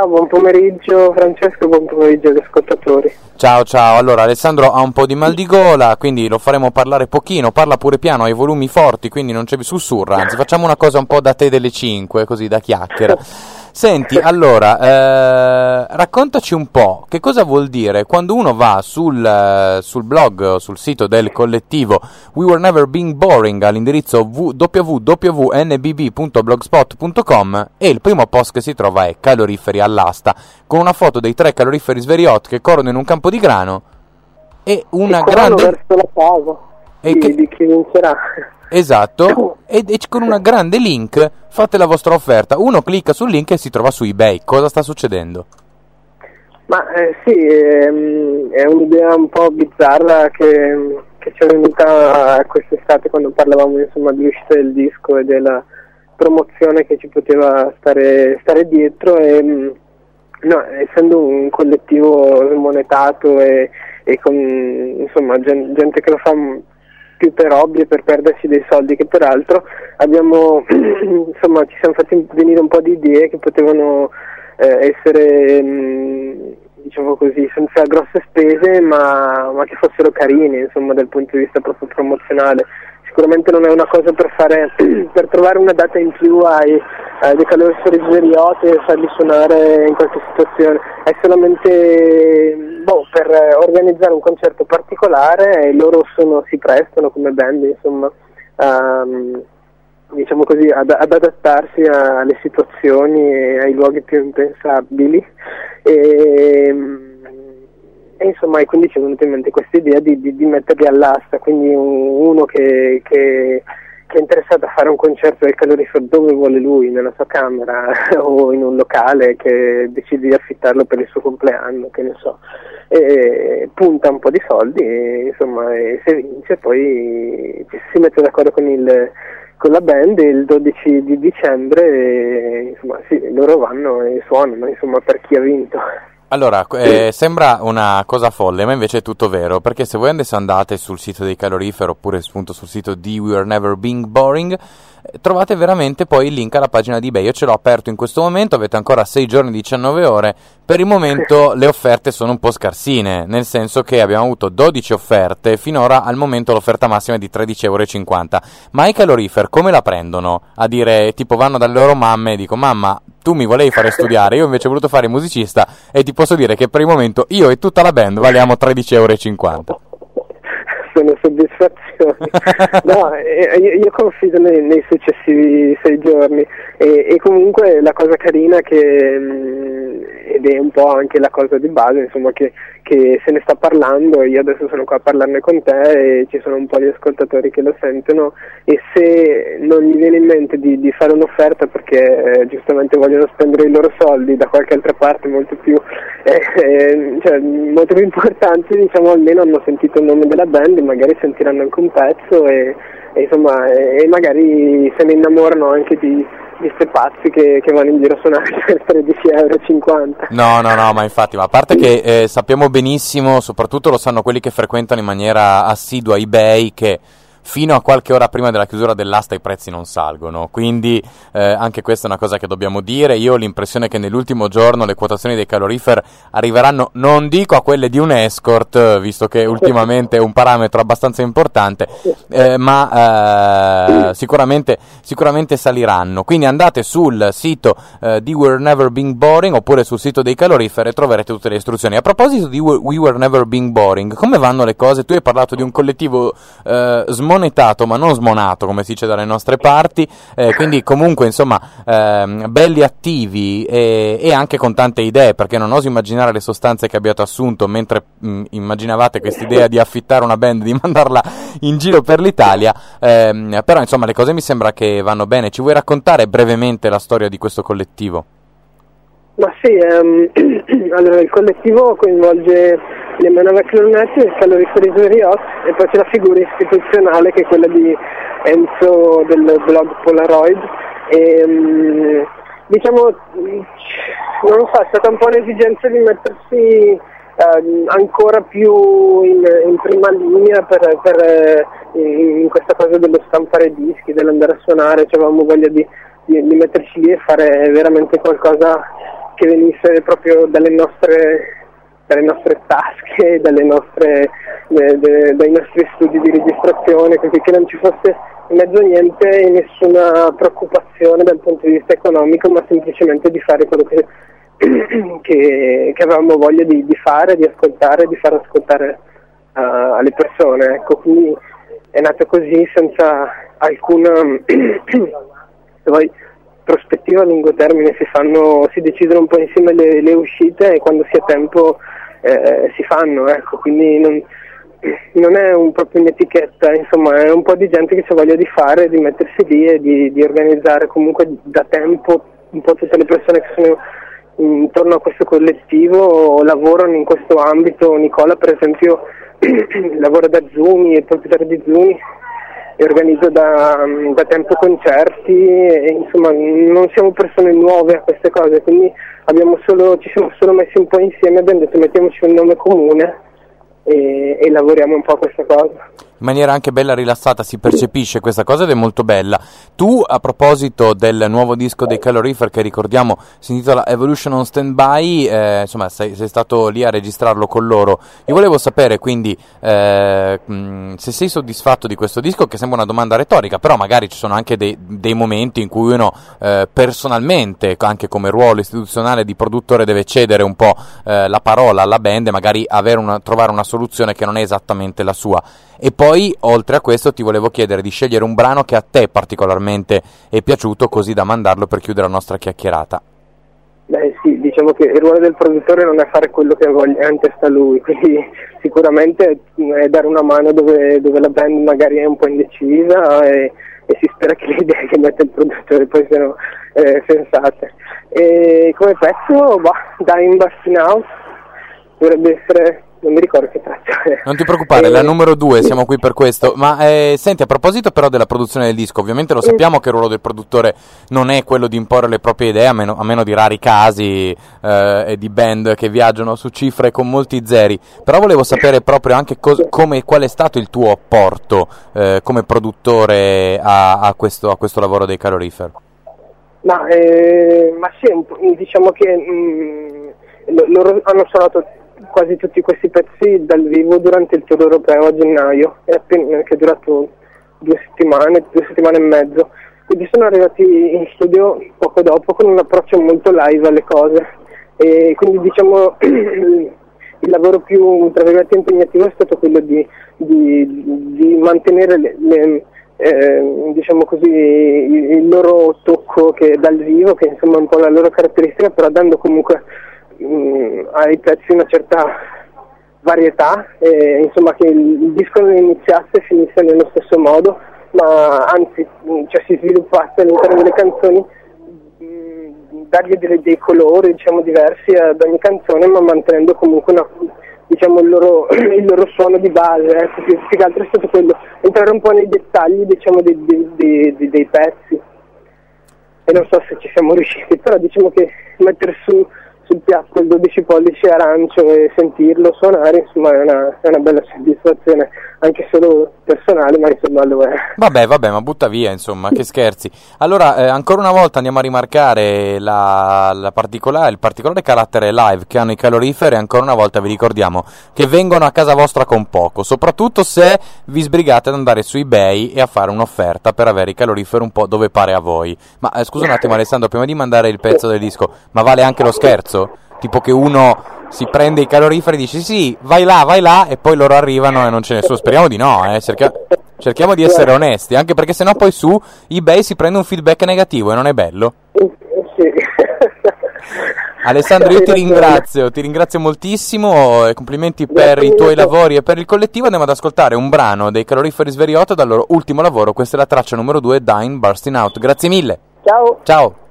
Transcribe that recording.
Ciao, buon pomeriggio Francesco, buon pomeriggio agli ascoltatori. Ciao, allora Alessandro ha un po' di mal di gola, quindi lo faremo parlare pochino, parla pure piano, hai volumi forti, quindi non c'è sussurra, anzi facciamo una cosa un po' da te delle 5, così da chiacchiera. Senti, allora, raccontaci un po' che cosa vuol dire quando uno va sul blog, sul sito del collettivo We Were Never Being Boring all'indirizzo www.nbb.blogspot.com e il primo post che si trova è caloriferi all'asta, con una foto dei 3 caloriferi sveriot che corrono in un campo di grano e una grande... verso la casa di chi vincerà. Esatto, e con una grande link fate la vostra offerta. Uno clicca sul link e si trova su eBay. Cosa sta succedendo? Ma sì, è un'idea un po' bizzarra che ci è venuta quest'estate quando parlavamo insomma dell'uscita del disco e della promozione che ci poteva stare dietro e no, essendo un collettivo monetato e con insomma gente che lo fa più per hobby e per perdersi dei soldi che per altro, abbiamo insomma ci siamo fatti venire un po' di idee che potevano essere diciamo così senza grosse spese ma che fossero carine insomma dal punto di vista proprio promozionale. Sicuramente non è una cosa per trovare una data in più ai dei caloriferi sverioti e farli suonare in qualche situazione, è solamente per organizzare un concerto particolare e loro si prestano come band insomma diciamo così ad adattarsi alle situazioni e ai luoghi più impensabili e insomma e quindi ci è venuta in mente questa idea di metterli all'asta, quindi uno che è interessato a fare un concerto del calorifero dove vuole lui, nella sua camera o in un locale, che decide di affittarlo per il suo compleanno, che ne so, e punta un po' di soldi e, insomma, e se vince poi si mette d'accordo con la band il 12 di dicembre e, insomma, sì, loro vanno e suonano insomma per chi ha vinto. Allora, sembra una cosa folle, ma invece è tutto vero, perché se voi adesso andate sul sito dei caloriferi oppure appunto sul sito di We Were Never Being Boring, trovate veramente poi il link alla pagina di eBay. Io ce l'ho aperto in questo momento, avete ancora 6 giorni, 19 ore. Per il momento le offerte sono un po' scarsine, nel senso che abbiamo avuto 12 offerte, finora al momento l'offerta massima è di 13,50 €. Ma i calorifer come la prendono? A dire, tipo vanno dalle loro mamme e dico: mamma, tu mi volevi fare studiare, io invece ho voluto fare musicista, e ti posso dire che per il momento io e tutta la band valiamo 13,50 €. Sono soddisfazioni. No, io confido nei successivi 6 giorni e comunque la cosa carina ed è un po' anche la cosa di base, insomma, che se ne sta parlando, io adesso sono qua a parlarne con te e ci sono un po' di ascoltatori che lo sentono, e se non gli viene in mente di fare un'offerta perché giustamente vogliono spendere i loro soldi da qualche altra parte molto più importante, diciamo, almeno hanno sentito il nome della band, magari sentiranno anche un pezzo e insomma e magari se ne innamorano anche di questi pazzi che vanno in giro a suonare per 13,50 €. No, ma infatti, ma a parte che sappiamo benissimo, soprattutto lo sanno quelli che frequentano in maniera assidua eBay, che fino a qualche ora prima della chiusura dell'asta i prezzi non salgono, quindi anche questa è una cosa che dobbiamo dire. Io ho l'impressione che nell'ultimo giorno le quotazioni dei calorifer arriveranno, non dico a quelle di un escort, visto che ultimamente è un parametro abbastanza importante, ma sicuramente saliranno. Quindi andate sul sito di We Were Never Being Boring oppure sul sito dei calorifer e troverete tutte le istruzioni. A proposito di We Were Never Being Boring, come vanno le cose? Tu hai parlato di un collettivo smonetato ma non smonato, come si dice dalle nostre parti, quindi comunque insomma belli attivi e anche con tante idee, perché non oso immaginare le sostanze che abbiate assunto mentre immaginavate quest'idea di affittare una band, di mandarla in giro per l'Italia, però insomma le cose mi sembra che vanno bene. Ci vuoi raccontare brevemente la storia di questo collettivo? Ma sì, allora il collettivo coinvolge le Emanuele Clonetti, il caloriferi sveriot e poi c'è la figura istituzionale che è quella di Enzo del blog Polaroid e diciamo non lo so, è stata un po' un'esigenza di mettersi ancora più in prima linea in questa cosa dello stampare dischi, dell'andare a suonare, avevamo voglia di metterci lì e fare veramente qualcosa che venisse proprio dalle nostre tasche, dai nostri studi di registrazione, così che non ci fosse in mezzo a niente e nessuna preoccupazione dal punto di vista economico, ma semplicemente di fare quello che avevamo voglia di fare, di ascoltare, di far ascoltare alle persone. Ecco, quindi è nato così, senza alcuna se vuoi, prospettiva a lungo termine. Si decidono un po' insieme le uscite e quando si ha tempo si fanno, ecco, quindi non è proprio un'etichetta, insomma, è un po' di gente che ha voglia di fare, di mettersi lì e di organizzare comunque da tempo un po' tutte le persone che sono intorno a questo collettivo, lavorano in questo ambito. Nicola, per esempio, lavora da Zuni, è proprietario di Zuni e organizza da tempo concerti e, insomma, non siamo persone nuove a queste cose, quindi ci siamo solo messi un po' insieme, abbiamo detto mettiamoci un nome comune e lavoriamo un po' a questa cosa. In maniera anche bella rilassata si percepisce questa cosa ed è molto bella. Tu, a proposito del nuovo disco dei Calorifer, che ricordiamo si intitola Evolution on Standby, insomma sei stato lì a registrarlo con loro. Io volevo sapere quindi se sei soddisfatto di questo disco, che sembra una domanda retorica, però magari ci sono anche dei momenti in cui uno personalmente, anche come ruolo istituzionale di produttore, deve cedere un po' la parola alla band e magari trovare una soluzione che non è esattamente la sua. E poi, oltre a questo, ti volevo chiedere di scegliere un brano che a te particolarmente è piaciuto, così da mandarlo per chiudere la nostra chiacchierata. Beh sì, diciamo che il ruolo del produttore non è fare quello che ha in testa lui, quindi sicuramente è dare una mano dove la band magari è un po' indecisa e si spera che le idee che mette il produttore poi siano sensate. E come pezzo, Dying Bursting Out dovrebbe essere... non mi ricordo che traccia è. Non ti preoccupare, la numero 2, siamo qui per questo. Ma senti, a proposito però della produzione del disco, ovviamente lo sappiamo che il ruolo del produttore non è quello di imporre le proprie idee, a meno di rari casi e di band che viaggiano su cifre con molti zeri. Però volevo sapere proprio anche qual è stato il tuo apporto come produttore a questo lavoro dei Calorifer. Ma sì, diciamo che loro hanno suonato quasi tutti questi pezzi dal vivo durante il tour europeo a gennaio, che è durato 2 settimane e mezzo. Quindi sono arrivati in studio poco dopo con un approccio molto live alle cose e quindi diciamo il lavoro più, tra virgolette, impegnativo è stato quello di mantenere diciamo così, il loro tocco che dal vivo, che insomma è un po' la loro caratteristica, però dando comunque ai pezzi una certa varietà, insomma, che il disco non iniziasse e finisse nello stesso modo, ma anzi si sviluppasse all'interno delle canzoni, dargli dei colori, diciamo, diversi ad ogni canzone, ma mantenendo comunque il loro suono di base. Più che altro è stato quello, entrare un po' nei dettagli, diciamo, dei pezzi, e non so se ci siamo riusciti, però diciamo che mettere sul piatto il 12 pollici arancio e sentirlo suonare, insomma, è una bella soddisfazione, anche solo personale, ma insomma lo è. Vabbè, ma butta via, insomma, che scherzi. Allora, ancora una volta andiamo a rimarcare il particolare carattere live che hanno i Calorifer, e ancora una volta vi ricordiamo che vengono a casa vostra con poco, soprattutto se vi sbrigate ad andare su eBay e a fare un'offerta per avere i Calorifer un po' dove pare a voi. Ma scusa un attimo, Alessandro, prima di mandare il pezzo del disco, ma vale anche lo scherzo? Tipo che uno si prende i Calorifer e dice sì, vai là, e poi loro arrivano e non ce ne sono. Speriamo di no, cerchiamo di essere onesti, anche perché sennò poi su eBay si prende un feedback negativo e non è bello. Sì. Alessandro, io ti ringrazio moltissimo e complimenti per i tuoi lavori e per il collettivo. Andiamo ad ascoltare un brano dei Calorifer Sveriotto dal loro ultimo lavoro. Questa è la traccia numero 2, Dying Bursting Out. Grazie mille. Ciao.